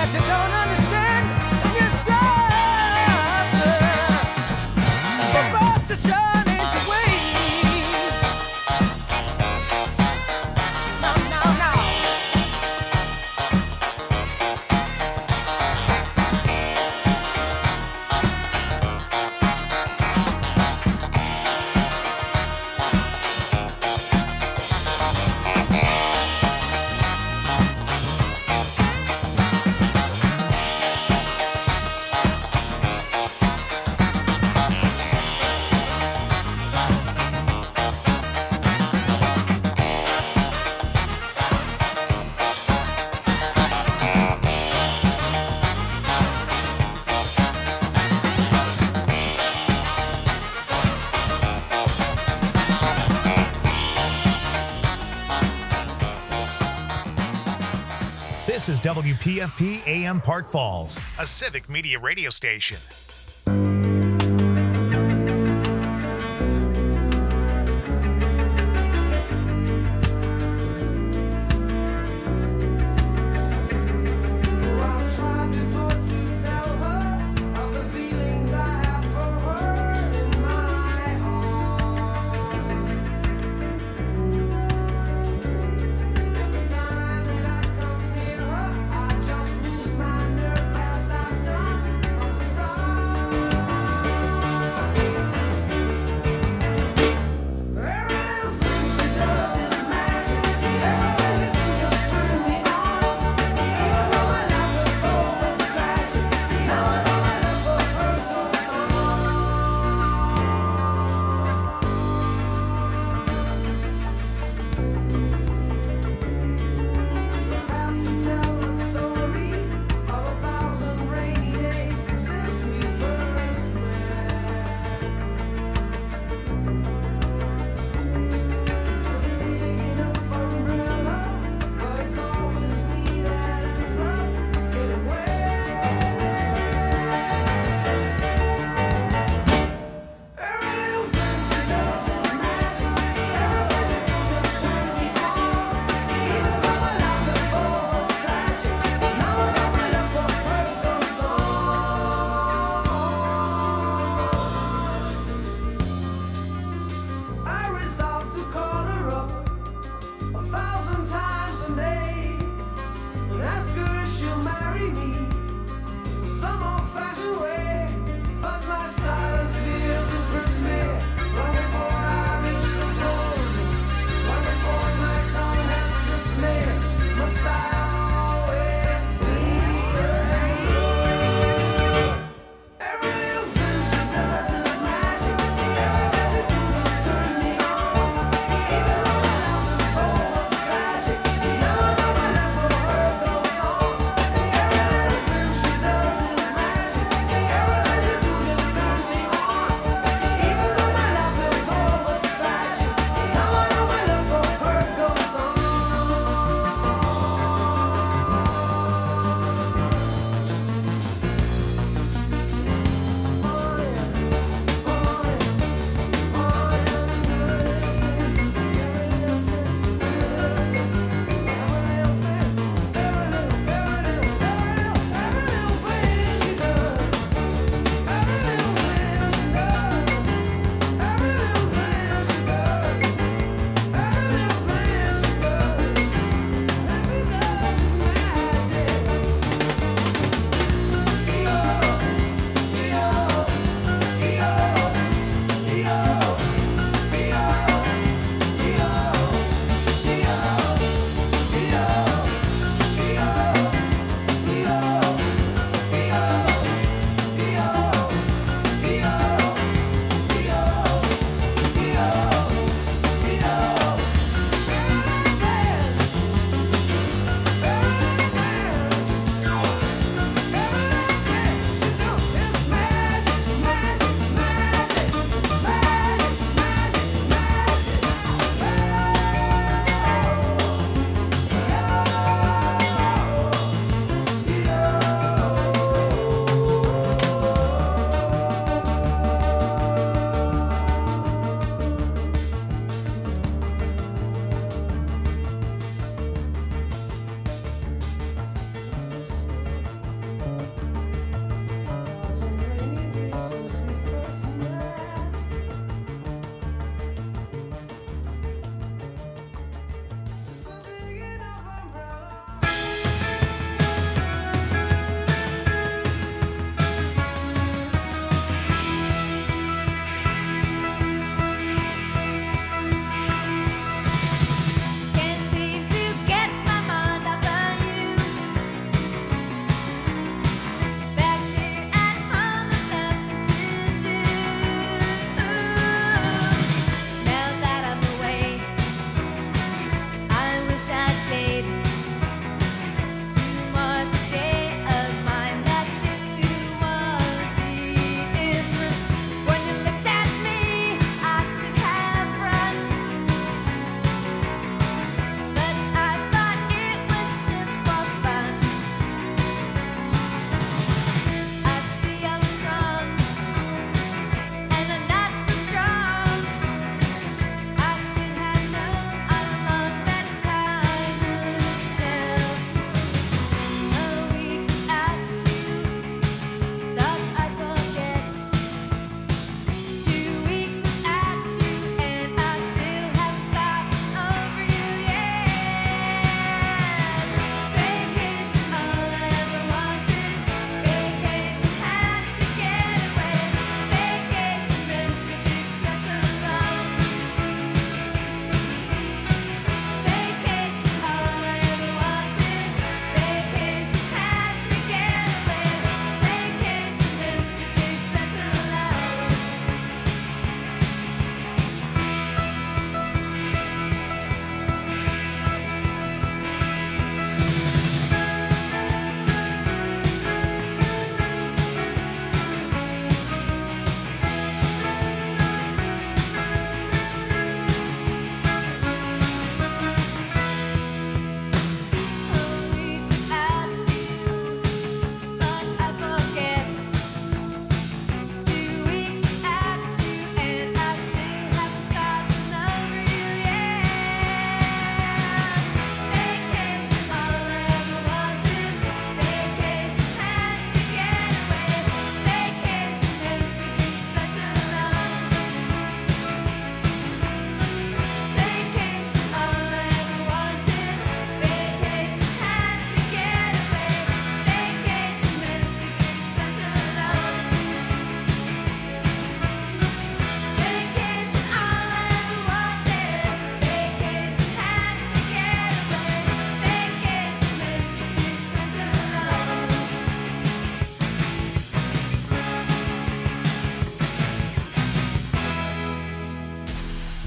This is WPFP AM Park Falls, a civic media radio station.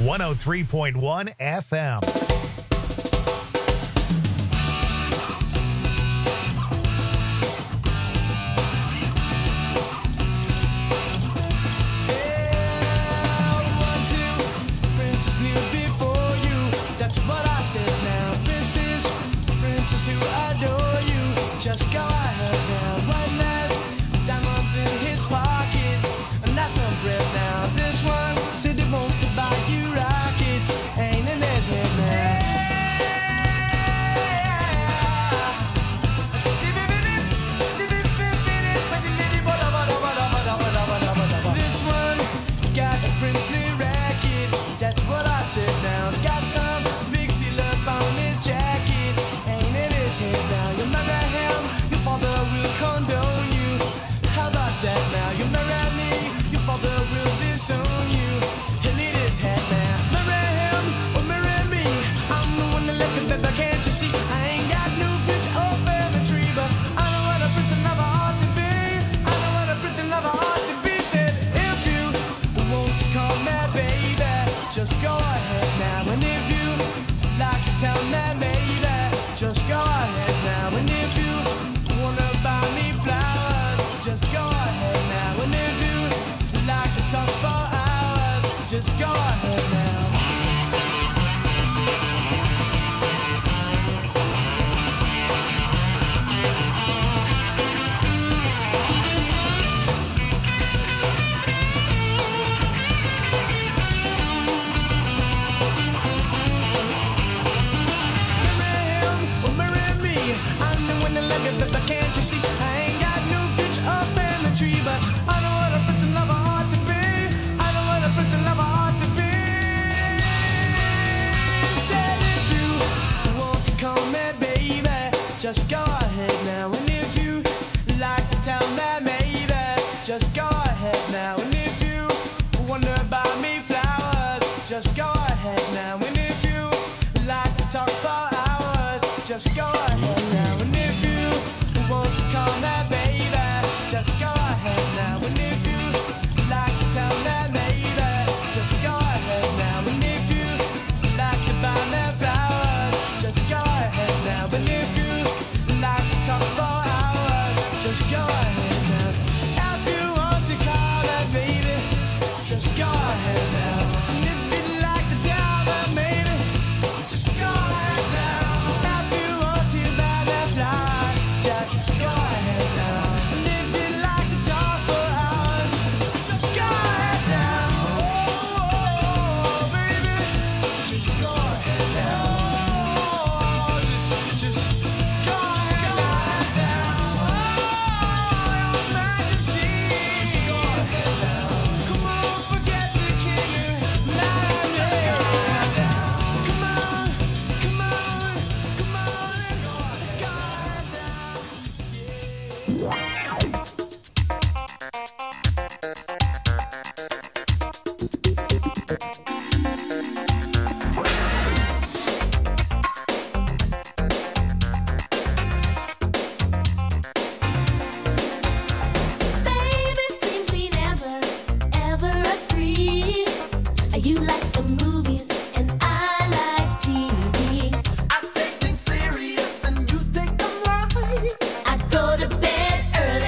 103.1 FM. Who adore you, just go ahead now. One has diamonds in his pockets, and that's some bread now. This one said he wants to buy you rockets, ain't in his head now. This one got a princely racket, that's what I said now. Got some big seal up on his jacket. Now you marry him, your father will condone you. How about that now? You marry me, your father will disown you. He'll need his head now. Marry him or marry me, I'm the one that left it, baby, can't you see? I ain't got no future or family tree, but I know what a prince lover ought to be. I know what a prince lover ought to be. Said if you want to call me baby, just go ahead now. And if you like to tell me maybe, just go ahead now. And if you wanna buy me flowers, just go ahead now. And if you like to talk for hours, just go ahead now. But can't you see? I ain't got no future or family tree, but I know what a prince and lover ought to be. I know what a prince and lover ought to be. Said if you want to call me baby, just go ahead now. And if you like to tell me maybe, just go ahead now. And if you wonder buy me flowers, just go ahead now. And if you like to talk for hours, just go ahead now. And if you want to call me baby, just go ahead now. And if you like to tell me maybe, just go ahead now. And if you like to buy me flowers, just go ahead now. And if you like to talk for hours, just go ahead now. If you want to call me baby, just go ahead now. And if you like to tell me maybe, just go ahead now. If you want to buy me flowers, just go ahead now. And if you like to talk for hours, just go ahead now. Oh, baby, just go ahead now. Oh, just go ahead now. Oh, your Majesty, just go ahead now. Come on, forget the king. Now just go ahead now. Come on, come on, come on, go ahead now. Baby, seems we never, ever agree. You like the movies and I like TV. I take things serious and you take them right. I go to bed early.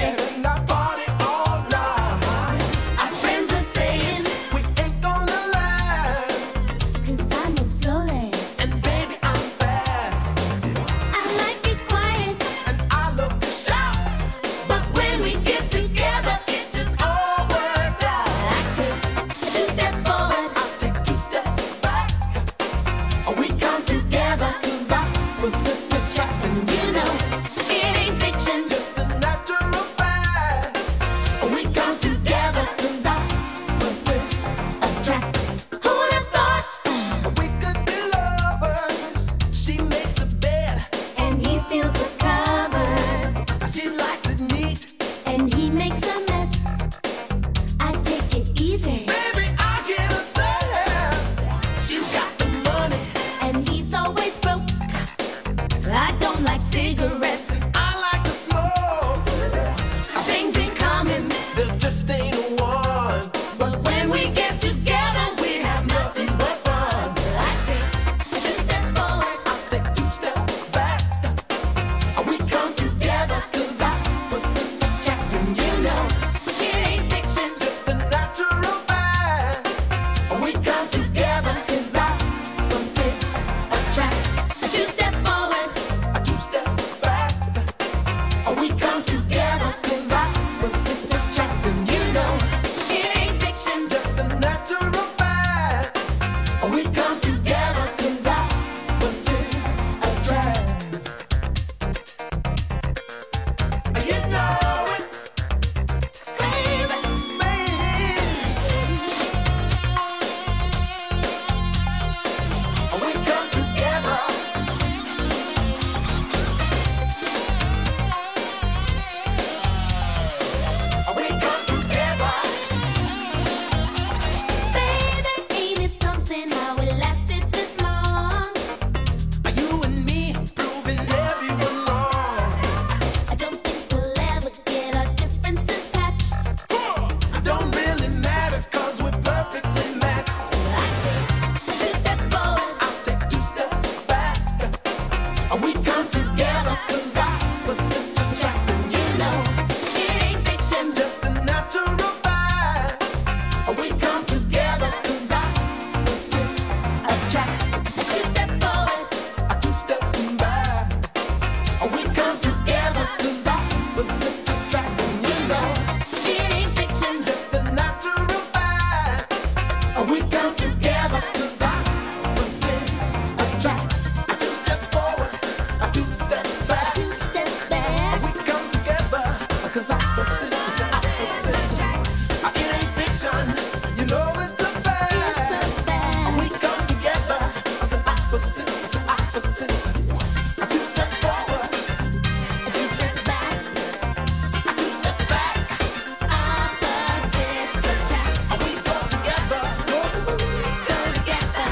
is opposite, it's opposite. It ain't fiction, you know it's a fact. We come together, it's an opposite, it's an opposite. I two step forward, I two steps back. I two step back. Opposites attract. We go together, Go together.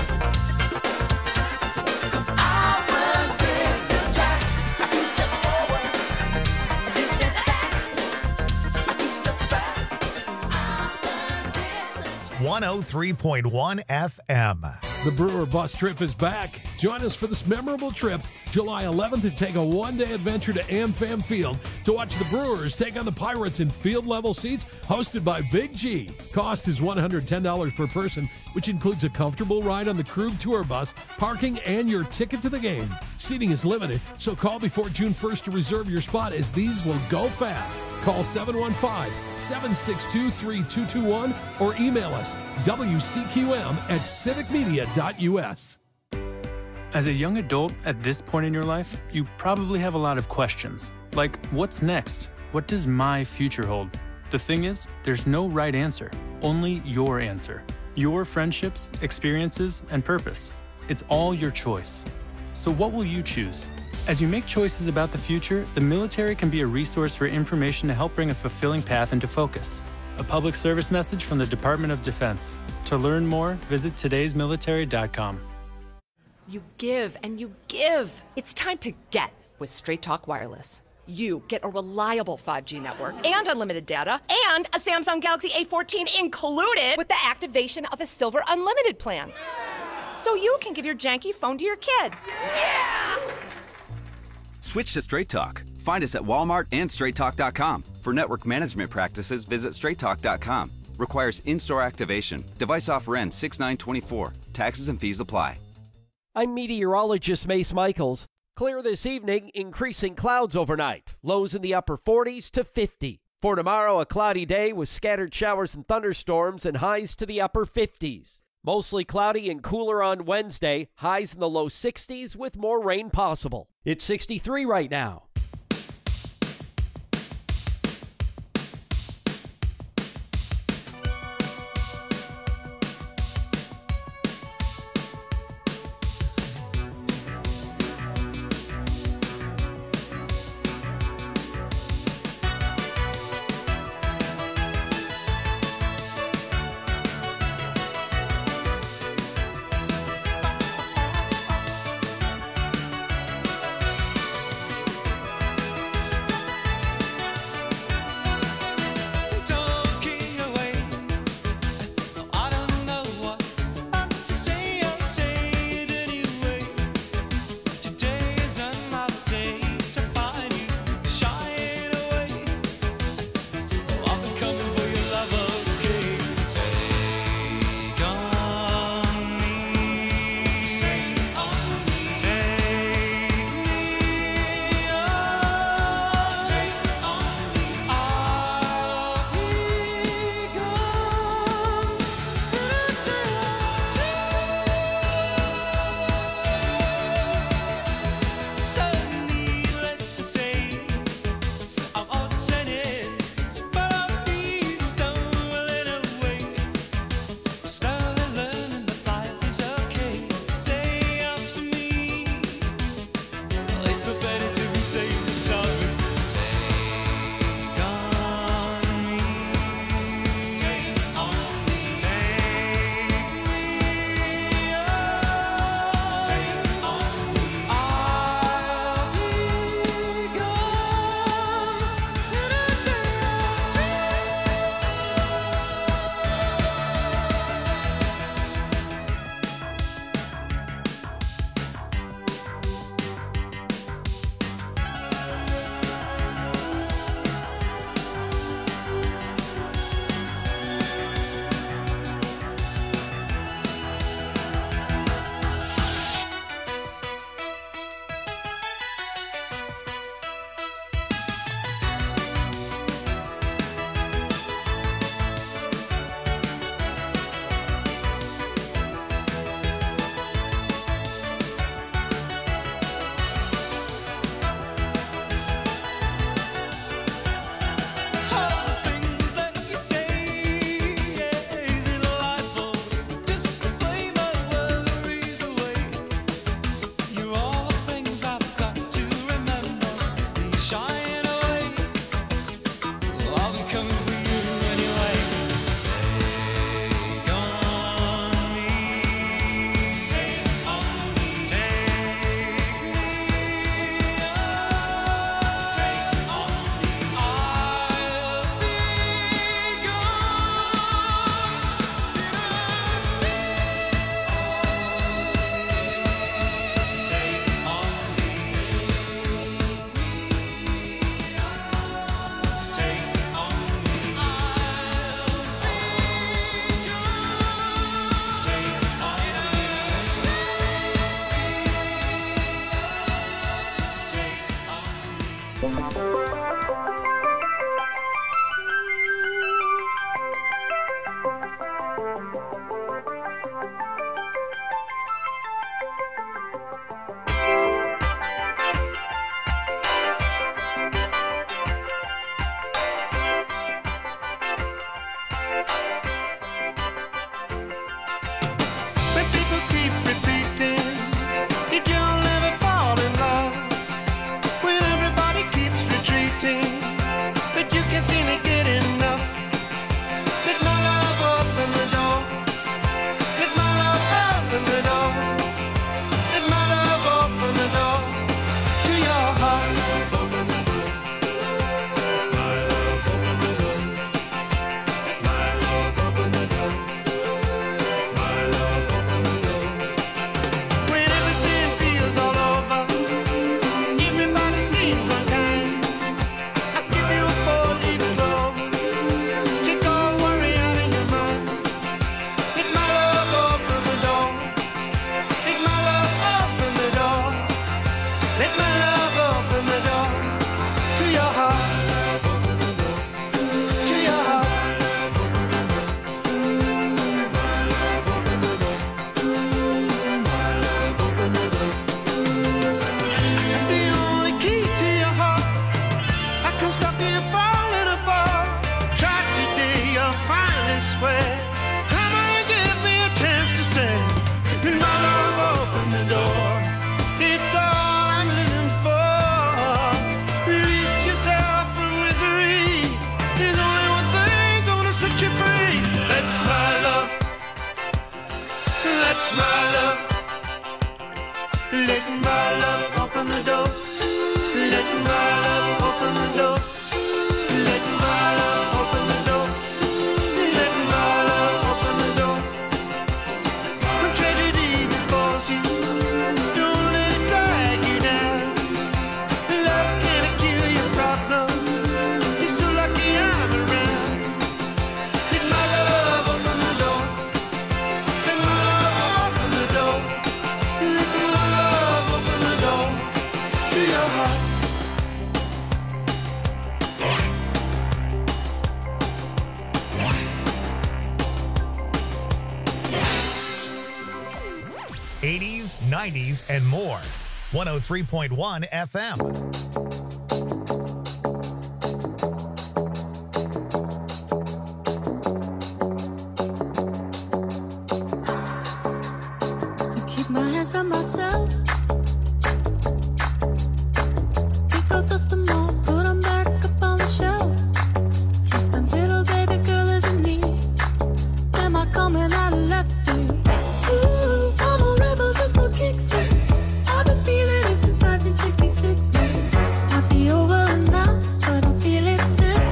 'cause opposites attract. I two step forward, I two steps back. I two step back. Opposites attract. 103.1 FM. The Brewer Bus Trip is back. Join us for this memorable trip, July 11th, and take a one-day adventure to AmFam Field to watch the Brewers take on the Pirates in field-level seats hosted by Big G. Cost is $110 per person, which includes a comfortable ride on the Krug Tour Bus, parking, and your ticket to the game. Seating is limited, so call before June 1st to reserve your spot, as these will go fast. Call 715-762-3221 or email us wcqm@civicmedia.us. As a young adult at this point in your life, you probably have a lot of questions. Like, what's next? What does my future hold? The thing is, there's no right answer, only your answer. Your friendships, experiences, and purpose. It's all your choice. So what will you choose? As you make choices about the future, the military can be a resource for information to help bring a fulfilling path into focus. A public service message from the Department of Defense. To learn more, visit todaysmilitary.com. You give and you give. It's time to get with Straight Talk Wireless. You get a reliable 5G network and unlimited data and a Samsung Galaxy A14 included with the activation of a Silver Unlimited plan. So you can give your janky phone to your kid. Yeah! Switch to Straight Talk. Find us at Walmart and StraightTalk.com. For network management practices, visit StraightTalk.com. Requires in-store activation. Device offer ends 6/9/24. Taxes and fees apply. I'm meteorologist Mace Michaels. Clear this evening, increasing clouds overnight. Lows in the upper 40s to 50. For tomorrow, a cloudy day with scattered showers and thunderstorms and highs to the upper 50s. Mostly cloudy and cooler on Wednesday, highs in the low 60s with more rain possible. It's 63 right now. When people keep repeating that you'll never fall in love, when everybody keeps retreating, but you can't seem to get enough. Let my love open the door. Let my love open the door. Let my love open the door to your heart. When everything feels all over, everybody seems unkind, I'll give you a four-leaf clover, take all worry out of your mind. Let my love open the door. Let my love open the door. Let my love open the door to your heart. To your heart. The only key to your heart, I can stop you falling apart. Try today, you'll finally swear. Come on, give me a chance to say, let my love open the door. It's all I'm living for. Release yourself from misery. There's only one thing gonna set you free. That's my love. That's my love. Let my love open the door. Let my love open the door. Let my love open the door. Let my love open the door. When tragedy befalls you, don't let it drag you down. Love can't cure your problem. You're so lucky I'm around. Let my love open the door. Let my love open the door. Let my love open the door to your heart. 80s, 90s, and more. 103.1 FM. To keep my hands on myself. Pick out dust them off, put them back up on the shelf. Just my little baby girl isn't me. Am I coming out of left field? Ooh, I'm a rebel just for kicks. I've been feeling it since 1966 now. Might be over now, but I feel it still.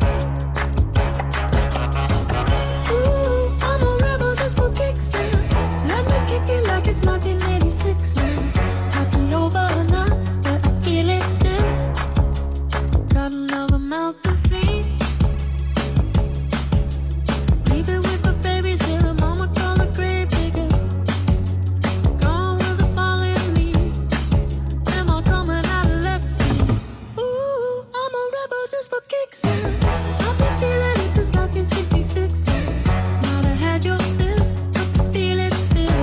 Ooh, I'm a rebel just for kicks now. Let me kick it like it's 1986 now. Might be over now, but I feel it still. Got another mouth to feed. Leaving with the babies here, and mama call the grave digger. Gone with the falling leaves. Am I coming out of left field? Ooh, I'm a rebel just for kicks now. I've been feeling it since 1966 now. Might have had your fill, but I feel it still.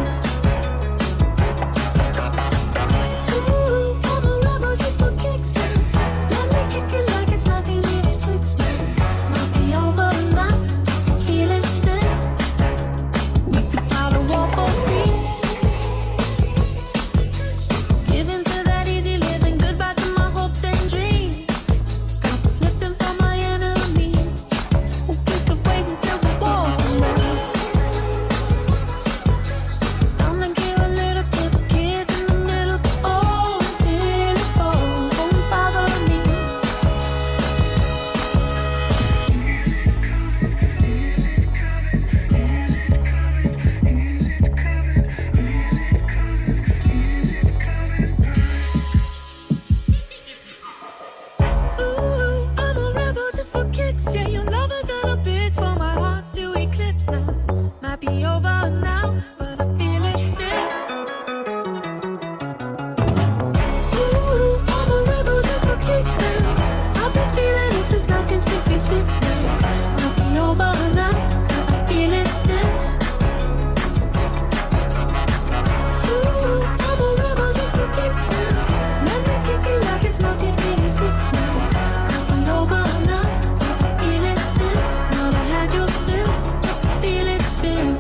Ooh, I'm a rebel just for kicks now. Let me kick it like it's 1986 now. Might be over now, feel it still. We could fight a war for peace. Giving to that easy living, goodbye to my hopes and dreams. Stop flipping for my enemies. 86 now. I'll be over now. I feel it still. Ooh, I'm a rebel just for kicks now. Let me kick it like it's 1986 now. I'll be over now. I feel it still. Not I had your fill. I feel it still.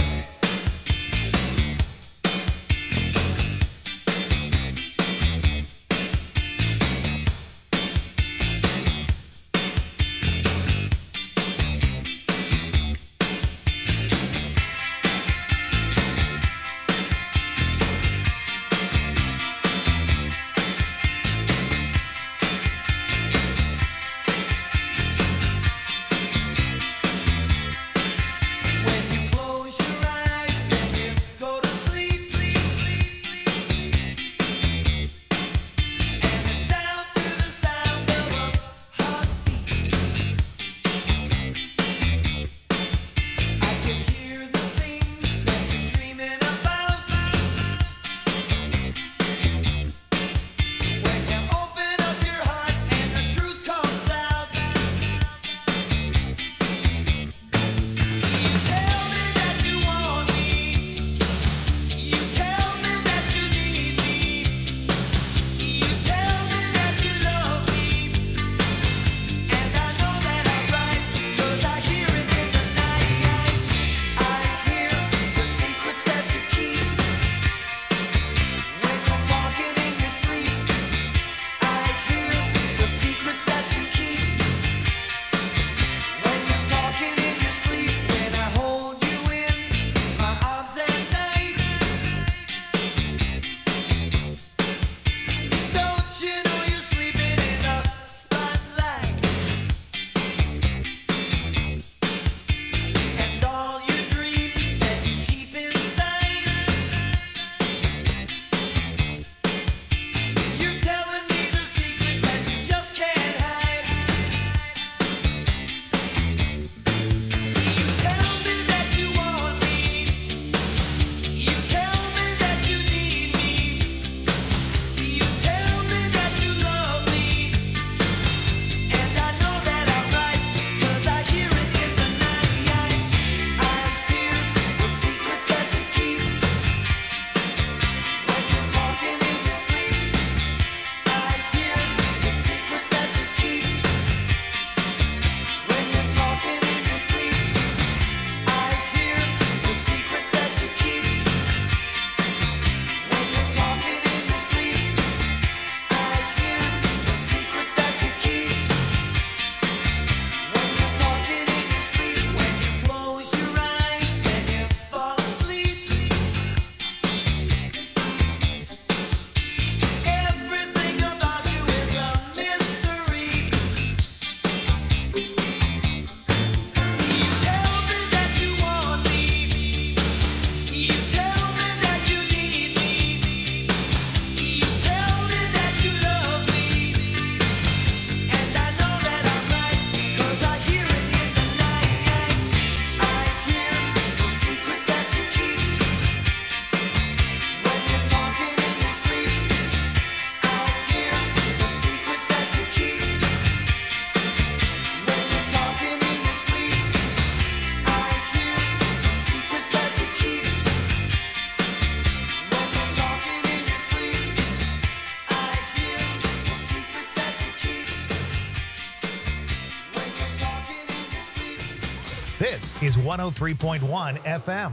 This is 103.1 FM.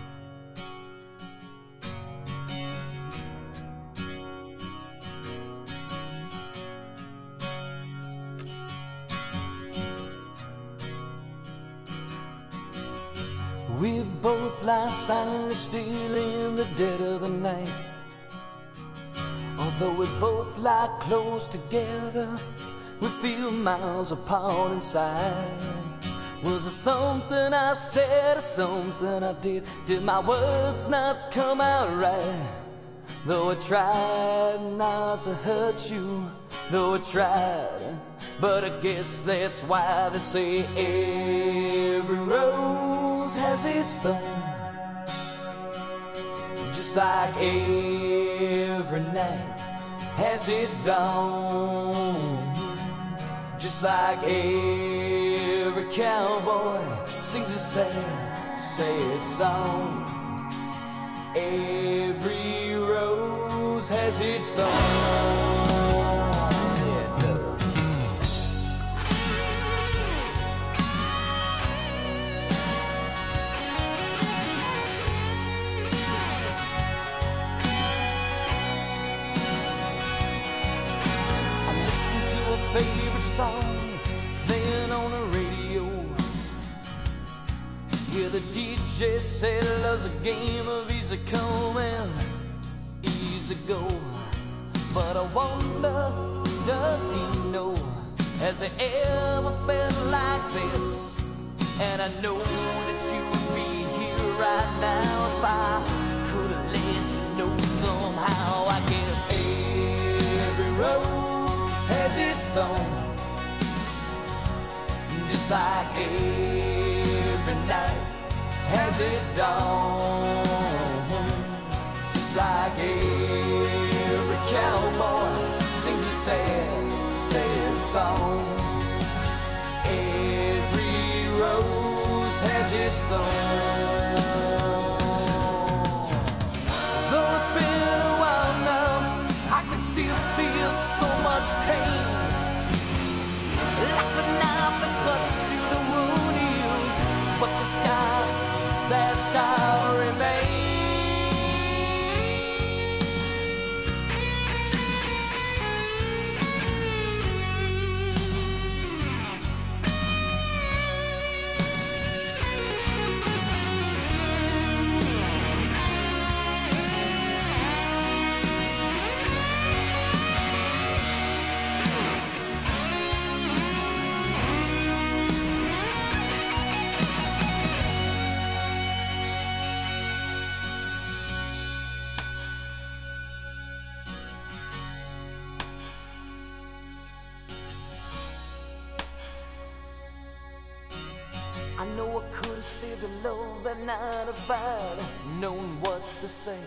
We both lie silently still in the dead of the night. Although we both lie close together, we feel miles apart inside. Was it something I said or something I did? Did my words not come out right? Though I tried not to hurt you, though I tried, but I guess that's why they say every rose has its thorn. Just like every night has its dawn. Just Just like every cowboy sings a sad, sad song. Every rose has its thorn. Yeah, it does. I listen to a favorite song playing on the radio. Yeah, the DJ said love's a game of easy come and easy go. But I wonder, does he know? Has he ever felt like this? And I know that you would be here right now if I could have let you know somehow. I guess every rose has its thorn, just like every night has its dawn. Just like every cowboy sings a sad, sad song. Every rose has its thorn. Though it's been a while now, I can still feel so much pain. Like the knife that cuts you, the wound heals, but the scar, that scar remains. I know I could have saved the love that night if I'd known what to say.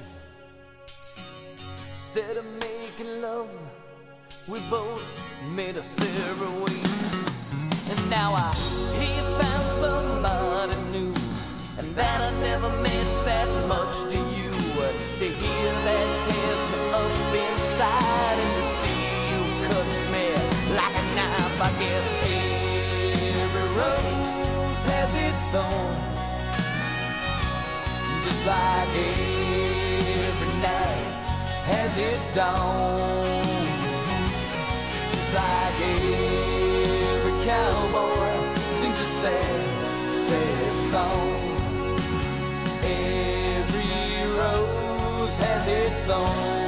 Instead of making love, we both made us separate ways. And now I hear you found somebody new, and that I never meant that much to you. To hear that tears me up inside, and to see you cuts me like a knife. I guess every rose has its thorn, just like every night has its dawn. Just like every cowboy sings a sad, sad song. Every rose has its thorn.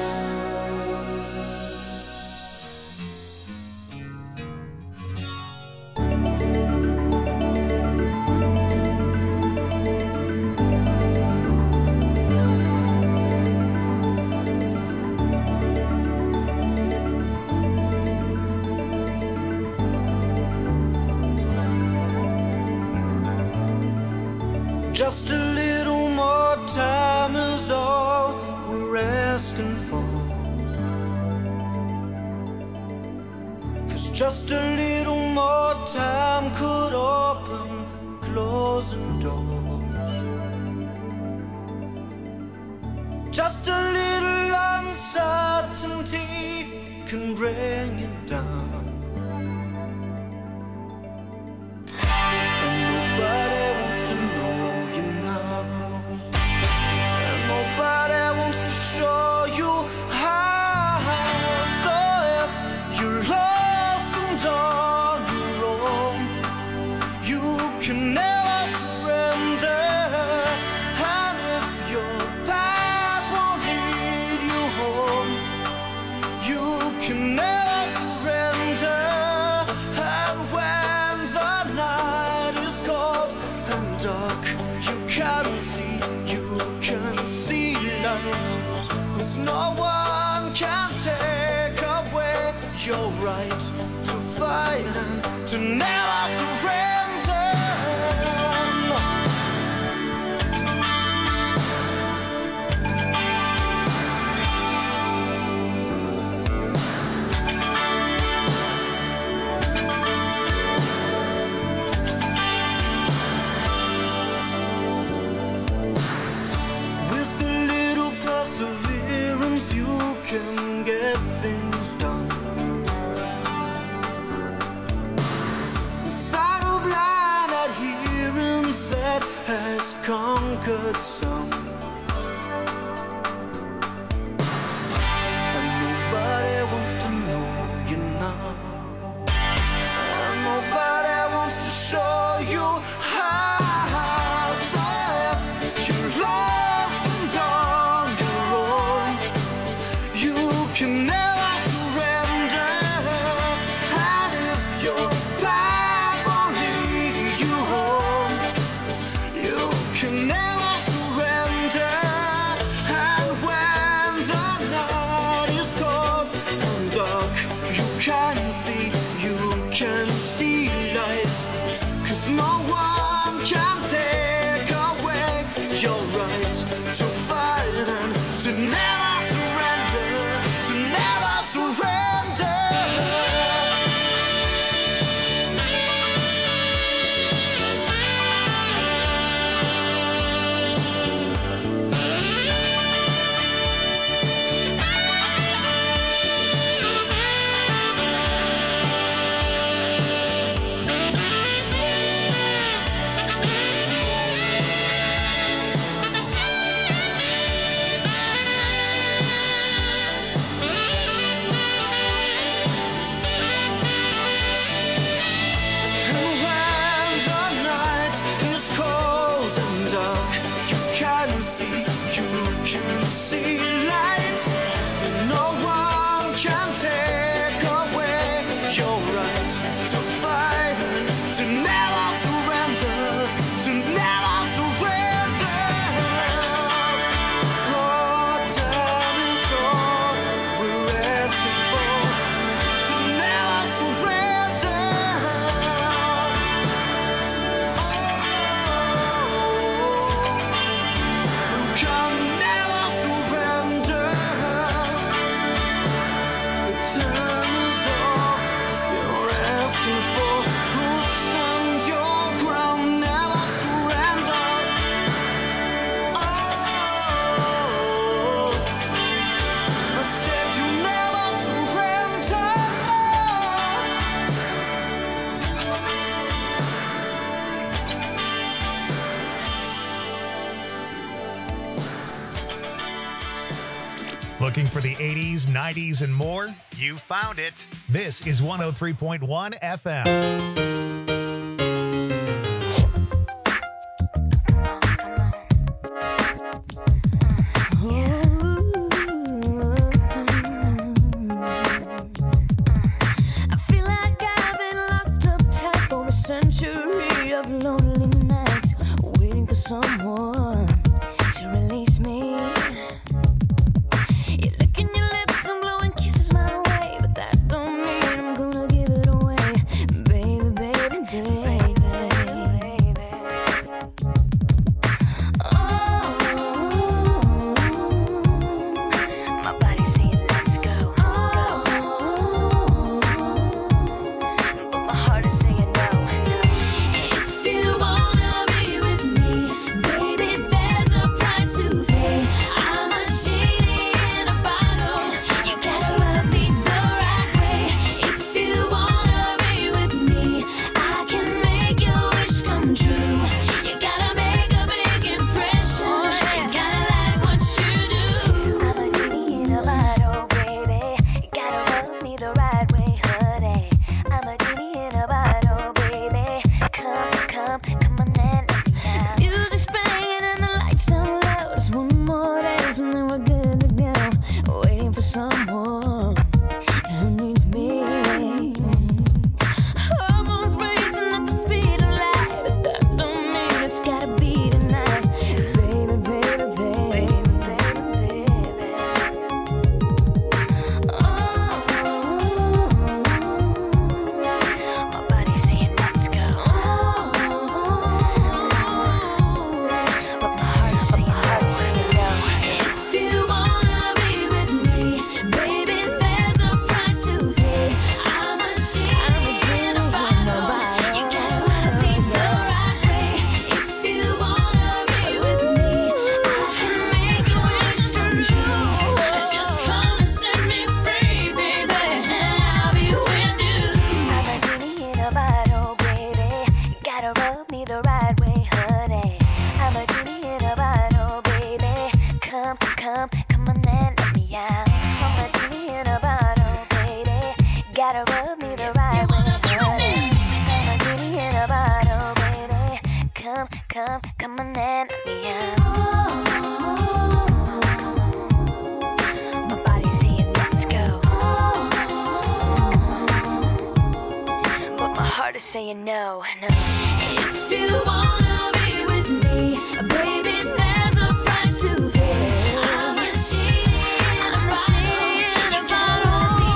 Just a little more time is all we're asking for. 'Cause just a little more time could open closing doors. Just a little uncertainty can bring it down. And nobody wants to know you now. And nobody wants to show you how. So if you're lost and on your own, you can never surrender. And if your path won't lead you home, you can never surrender. And when the night is cold and dark, you can see light. 'Cause no one can take away your right to fight and to never surrender. good song. And nobody wants to know you now. And nobody wants to show you how. So if you're lost and on your own, you can never surrender. And if your back won't lead you home, you can never surrender. And when the night is cold and dark, you can see light. 'Cause no one can take away your right to fight and to never surrender, to never surrender. Looking for the 80s, 90s, and more? You found it. This is 103.1 FM. I feel like I've been locked up tight for a century of lonely nights, waiting for someone to release me. You're licking your lips and blowing kisses my way, but that don't mean I'm gonna give it away, baby, baby, baby. Oh, my body's saying let's go, go. But my heart is saying no, no. If you wanna be with me, baby, on and let me out. My body's saying let's go, but my heart is saying no, no. If you wanna be with me, baby, there's a price to pay. I'm not cheating about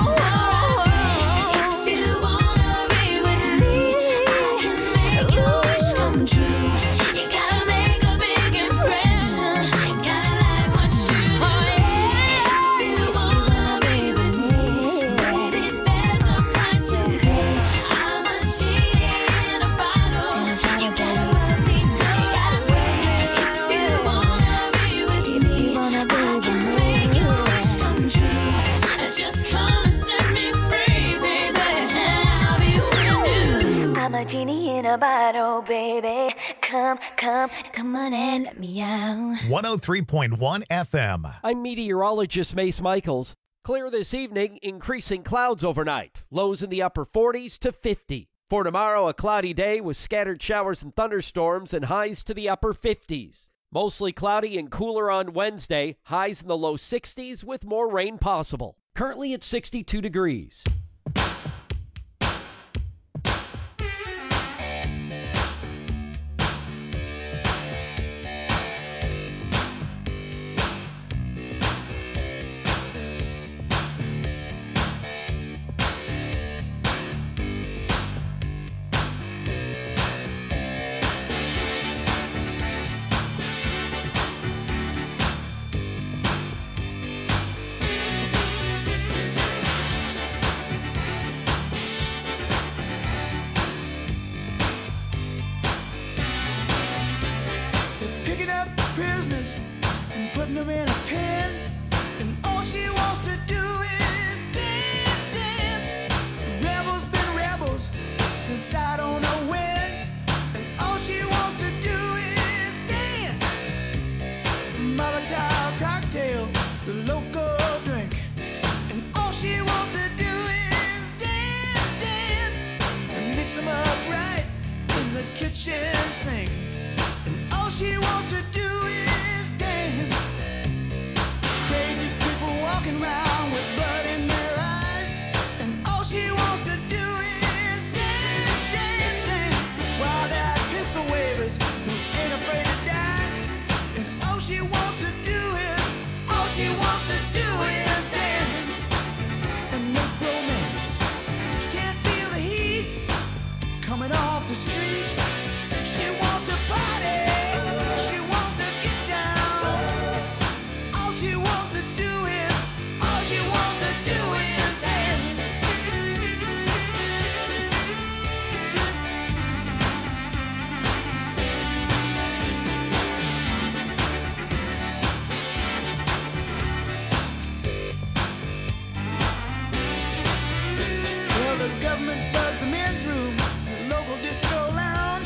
if you wanna be with me, I can make your wish come true. You gotta make a big impression. Gotta like what you do. If you wanna be with me, baby, there's a price to pay. I'm not cheating about you gotta let me know. If you wanna be with me, I can make your wish come true. Just come and set me free, baby. I'll be with you. I'm a genie in a bottle, baby. Come on and let me out. 103.1 FM. I'm meteorologist Mace Michaels. Clear this evening, increasing clouds overnight. Lows in the upper 40s to 50. For tomorrow, a cloudy day with scattered showers and thunderstorms and highs to the upper 50s. Mostly cloudy and cooler on Wednesday, highs in the low 60s with more rain possible. Currently at 62 degrees. Picking up prisoners and putting them in a pen, and all she wants to do is dance, dance. Rebels been rebels since I don't know when, and all she wants to do is dance. Molotov cocktail, the local drink, and all she wants to do is dance, dance, and mix them up right in the kitchen sink. And all she wants to do is dance. Crazy people walking around with blood in their eyes. And all she wants to do is dance, dance, dance. Wild eyed pistol wavers who ain't afraid to die. And all she wants to do is dance. And make romance. She can't feel the heat coming off the street. She wants to party. She wants to get down. All she wants to do is dance. Well, the government bugged the men's room, the local disco lounge.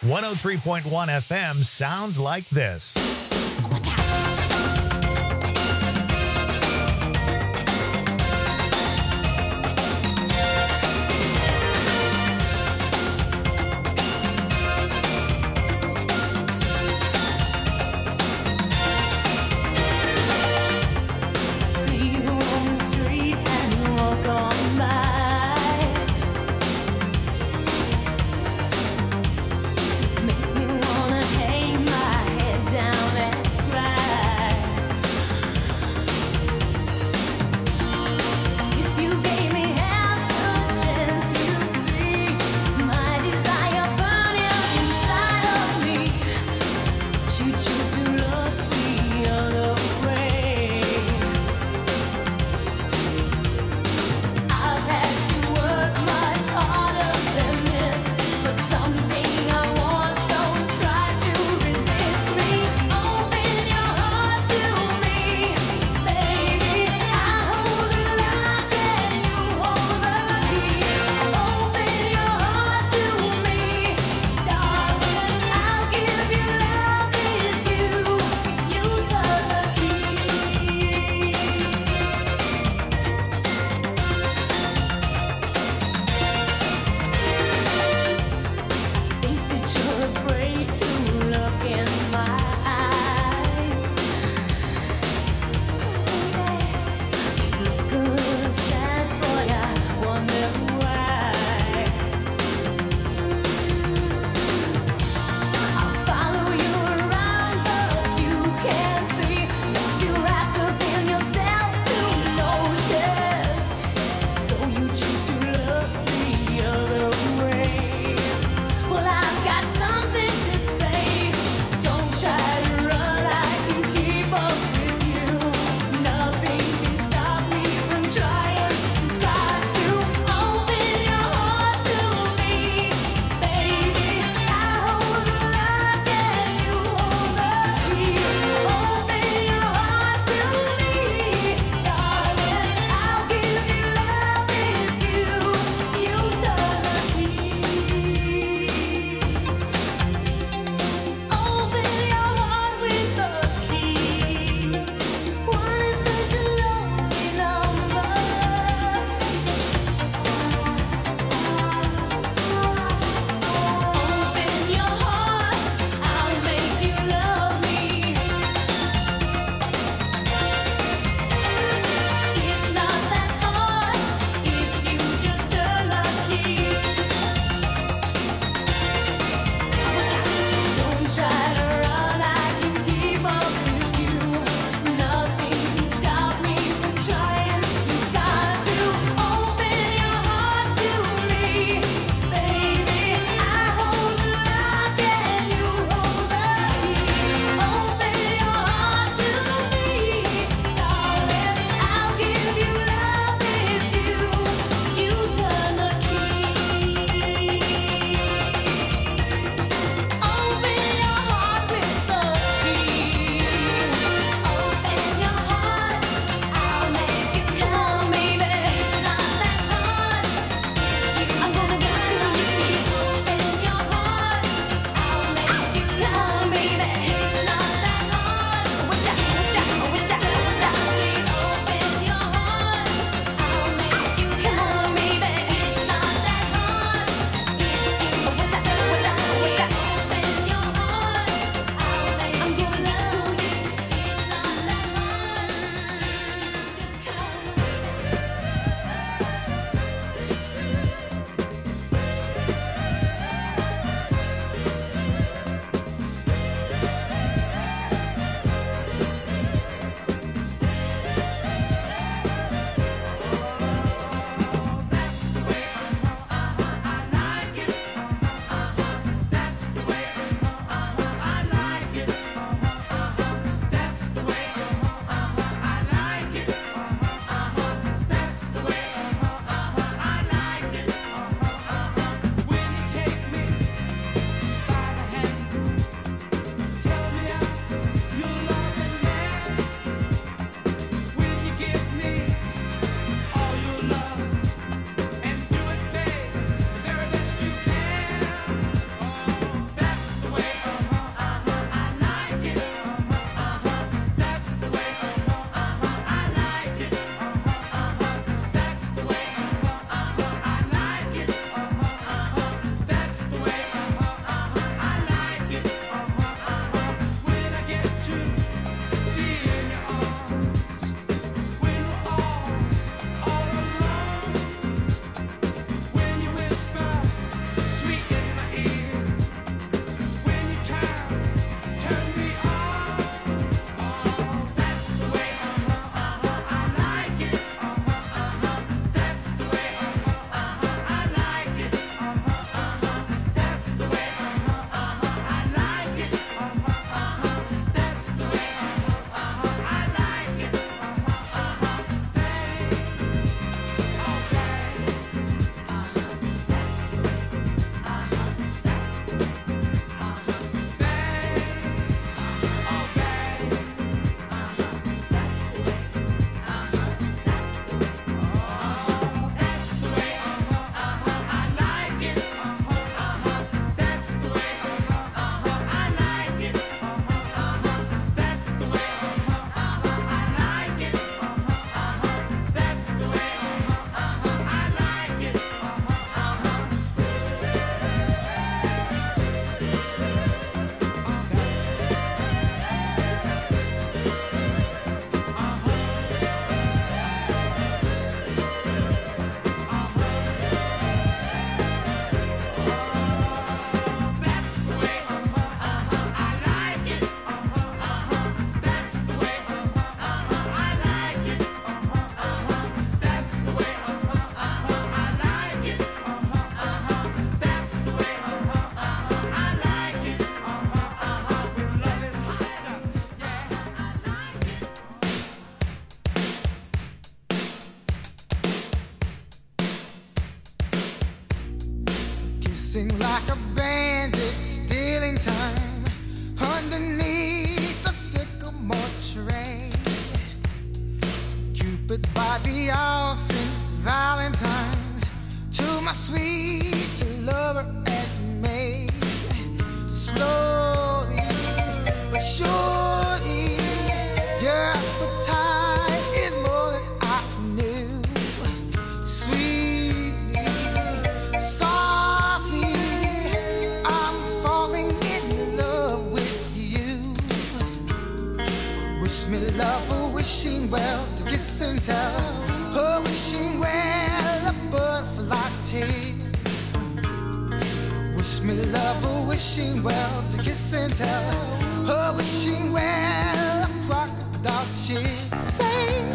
103.1 FM sounds like this. Make me wanna hang my head down Kissing like a bandit, stealing time underneath the sycamore tree. Cupid by the Austin Valentines to my sweet lover and me. Slowly but surely, your appetite is more than I knew. Sweetly, softly, I'm falling in love with you. Wish me love, a wishing well, to kiss and tell. A wishing well, a butterfly tear. Wish me love, a wishing well, to kiss and tell. A wishing well, a crocodile tear. Say.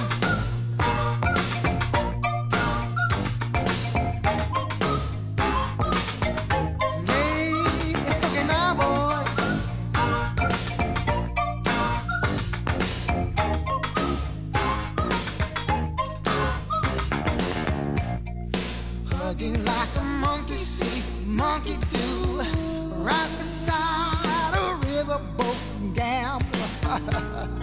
Hugging like a monkey see, monkey do, right beside a riverboat gambler.